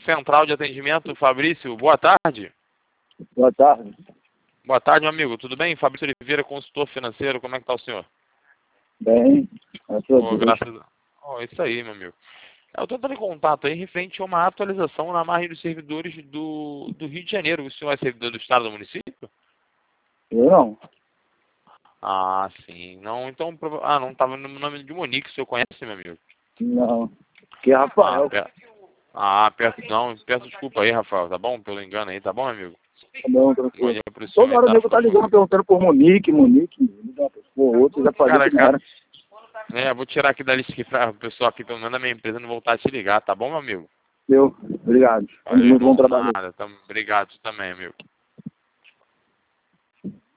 Central de Atendimento, Fabrício. Boa tarde. Boa tarde. Boa tarde, meu amigo. Tudo bem? Fabrício Oliveira, consultor financeiro. Como é que está o senhor? Bem, Graças a... isso aí, meu amigo. Eu estou entrando em contato aí referente a uma atualização na margem dos servidores do Rio de Janeiro. O senhor é servidor do estado, do município? Eu não. Ah, sim. Não, então... Ah, não estava no nome de Monique. O senhor conhece, meu amigo? Não. Que é Ah, Rafael. peço desculpa aí, Rafael, tá bom? Pelo engano aí, tá bom, meu amigo? Tá bom, Bom tranquilo. dia pro senhor Toda aí, hora o tá? nego Fica tá com ligando, Deus. perguntando por Monique, liga por outro, já falei que não Cara, era. vou tirar aqui da lista aqui pra o pessoal aqui, pelo menos da minha empresa, não voltar a te ligar, tá bom, meu amigo? Deu. Obrigado. Valeu, Muito bom irmão. trabalho. Nada. Obrigado também, amigo.